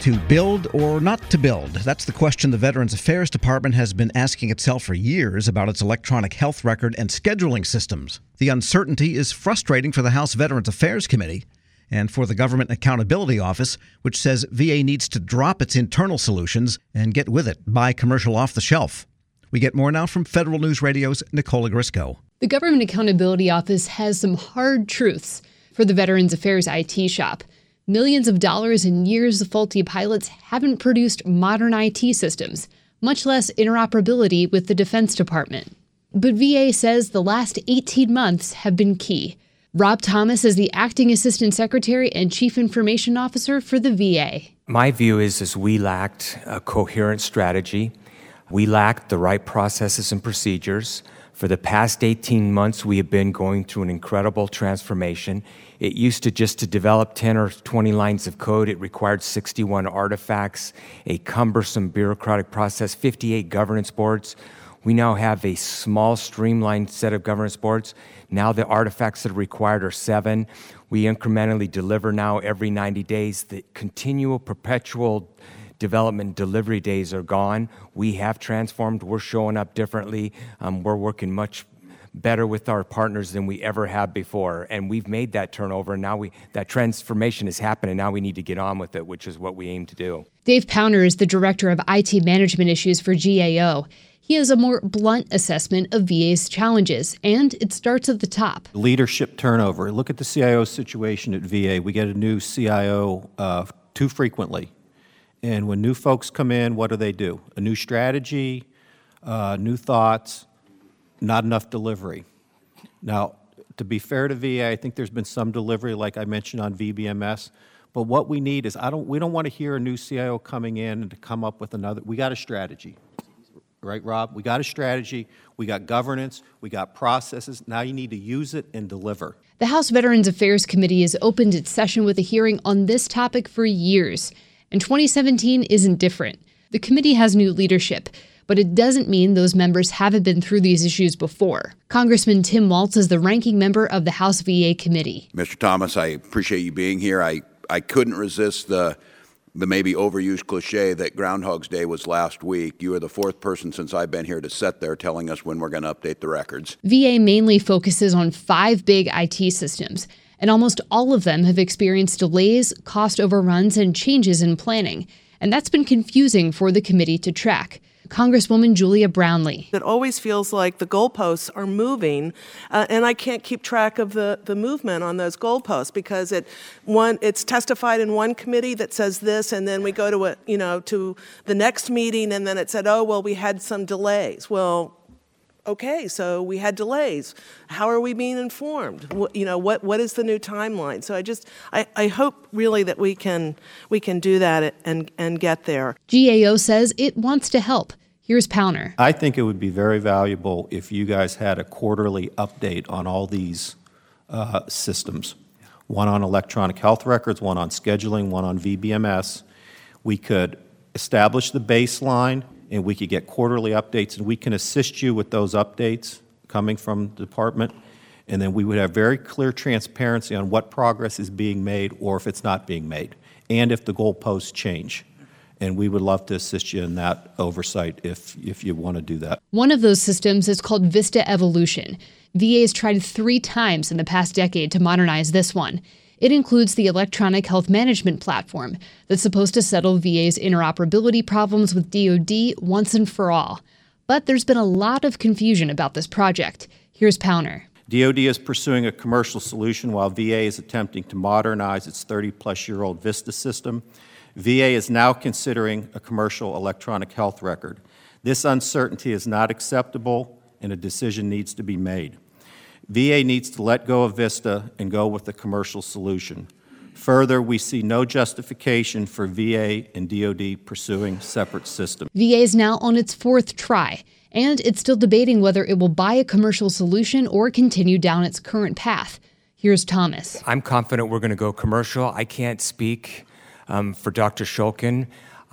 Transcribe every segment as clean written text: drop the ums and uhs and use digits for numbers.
To build or not to build? That's the question the Veterans Affairs Department has been asking itself for years about its electronic health record and scheduling systems. The uncertainty is frustrating for the House Veterans Affairs Committee and for the Government Accountability Office, which says VA needs to drop its internal solutions and get with it, buy commercial off the shelf. We get more now from Federal News Radio's Nicola Grisco. The Government Accountability Office has some hard truths for the Veterans Affairs IT shop. Millions of dollars and years of faulty pilots haven't produced modern IT systems, much less interoperability with the Defense Department. But VA says the last 18 months have been key. Rob Thomas is the Acting Assistant Secretary and Chief Information Officer for the VA. My view is we lacked a coherent strategy. We lacked the right processes and procedures. For the past 18 months, we have been going through an incredible transformation. It used to just to develop 10 or 20 lines of code, it required 61 artifacts, a cumbersome bureaucratic process, 58 governance boards. We now have a small, streamlined set of governance boards. Now the artifacts that are required are 7. We incrementally deliver now every 90 days. The continual, perpetual development delivery days are gone. We have transformed. We're showing up differently. We're working much better with our partners than we ever have before. And we've made that turnover. And now that transformation is happening. Now we need to get on with it, which is what we aim to do. Dave Powner is the Director of IT Management Issues for GAO. He has a more blunt assessment of VA's challenges, and it starts at the top. Leadership turnover. Look at the CIO situation at VA. We get a new CIO too frequently. And when new folks come in, what do? A new strategy, new thoughts, not enough delivery. Now, to be fair to VA, I think there's been some delivery, like I mentioned on VBMS. But what we need is, we don't want to hear a new CIO coming in and to come up with another. We got a strategy, right, Rob? We got a strategy. We got governance. We got processes. Now you need to use it and deliver. The House Veterans Affairs Committee has opened its session with a hearing on this topic for years. And 2017 isn't different. The committee has new leadership, but it doesn't mean those members haven't been through these issues before. Congressman Tim Walz is the ranking member of the House VA Committee. Mr. Thomas, I appreciate you being here. I couldn't resist the maybe overused cliche that Groundhog's Day was last week. You are the fourth person since I've been here to sit there telling us when we're going to update the records. VA mainly focuses on 5 big IT systems, and almost all of them have experienced delays, cost overruns, and changes in planning. And that's been confusing for the committee to track. Congresswoman Julia Brownlee. It always feels like the goalposts are moving, and I can't keep track of the movement on those goalposts because it's testified in one committee that says this, and then we go to the next meeting, and then it said, oh, well, we had some delays. Well, okay, so we had delays. How are we being informed? What is the new timeline? So I hope really that we can do that and get there. GAO says it wants to help. Here's Powner. I think it would be very valuable if you guys had a quarterly update on all these systems. One on electronic health records, one on scheduling, one on VBMS. We could establish the baseline, and we could get quarterly updates, and we can assist you with those updates coming from the department, and then we would have very clear transparency on what progress is being made or if it's not being made, and if the goalposts change. And we would love to assist you in that oversight if you want to do that. One of those systems is called Vista Evolution. VA has tried 3 times in the past decade to modernize this one. It includes the electronic health management platform that's supposed to settle VA's interoperability problems with DoD once and for all. But there's been a lot of confusion about this project. Here's Powner. DoD is pursuing a commercial solution while VA is attempting to modernize its 30-plus-year-old Vista system. VA is now considering a commercial electronic health record. This uncertainty is not acceptable, and a decision needs to be made. VA needs to let go of Vista and go with the commercial solution. Further, we see no justification for VA and DoD pursuing separate systems. VA is now on its 4th try, and it's still debating whether it will buy a commercial solution or continue down its current path. Here's Thomas. I'm confident we're going to go commercial. I can't speak for Dr. Shulkin.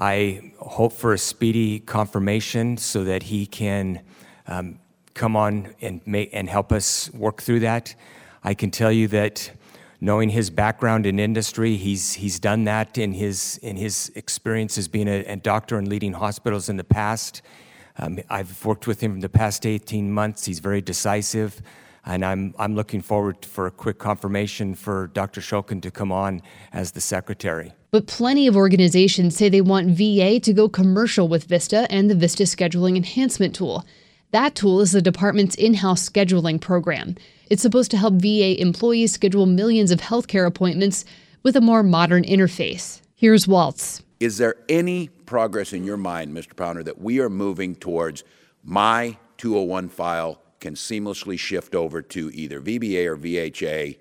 I hope for a speedy confirmation so that he can come on and help us work through that. I can tell you that knowing his background in industry, he's done that in his experience as being a doctor and leading hospitals in the past. I've worked with him in the past 18 months. He's very decisive, and I'm looking forward for a quick confirmation for Dr. Shulkin to come on as the secretary. But plenty of organizations say they want VA to go commercial with Vista and the Vista Scheduling Enhancement Tool. That tool is the department's in-house scheduling program. It's supposed to help VA employees schedule millions of healthcare appointments with a more modern interface. Here's Waltz. Is there any progress in your mind, Mr. Pounder, that we are moving towards my 201 file can seamlessly shift over to either VBA or VHA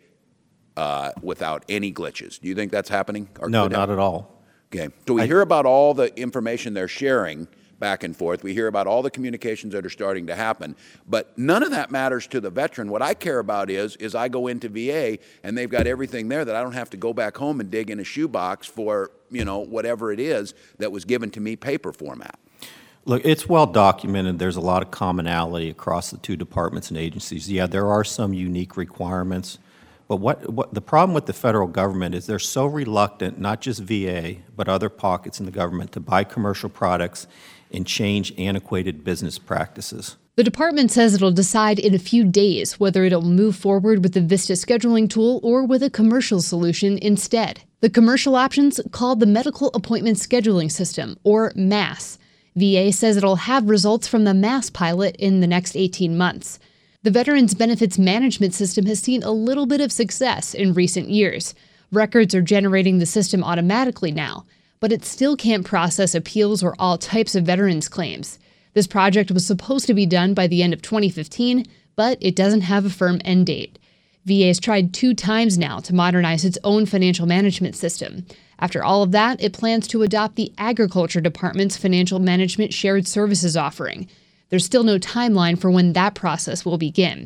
without any glitches? Do you think that's happening? Or No, not at all. Okay. So we hear about all the information they're sharing back and forth. We hear about all the communications that are starting to happen, but none of that matters to the veteran. What I care about is I go into VA and they've got everything there that I don't have to go back home and dig in a shoebox for, whatever it is that was given to me paper format. Look, it's well documented. There's a lot of commonality across the two departments and agencies. Yeah, there are some unique requirements, but what the problem with the federal government is they're so reluctant, not just VA, but other pockets in the government, to buy commercial products and change antiquated business practices. The department says it'll decide in a few days whether it'll move forward with the Vista scheduling tool or with a commercial solution instead. The commercial option's called the Medical Appointment Scheduling System, or MAS. VA says it'll have results from the MAS pilot in the next 18 months. The Veterans Benefits Management System has seen a little bit of success in recent years. Records are generating the system automatically now, but it still can't process appeals or all types of veterans' claims. This project was supposed to be done by the end of 2015, but it doesn't have a firm end date. VA has tried 2 times now to modernize its own financial management system. After all of that, it plans to adopt the Agriculture Department's Financial Management Shared Services offering. There's still no timeline for when that process will begin.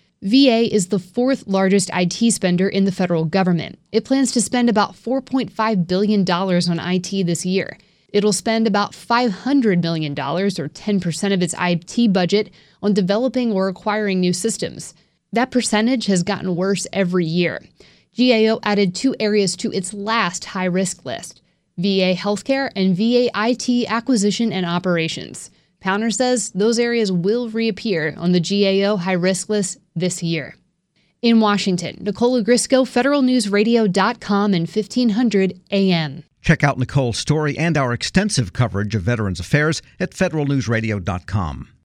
VA is the 4th largest IT spender in the federal government. It plans to spend about $4.5 billion on IT this year. It'll spend about $500 million, or 10% of its IT budget, on developing or acquiring new systems. That percentage has gotten worse every year. GAO added 2 areas to its last high-risk list: VA healthcare and VA IT acquisition and operations. Pounder says those areas will reappear on the GAO high-risk list this year. In Washington, Nicole Ogrysko, federalnewsradio.com and 1500 AM. Check out Nicole's story and our extensive coverage of Veterans Affairs at federalnewsradio.com.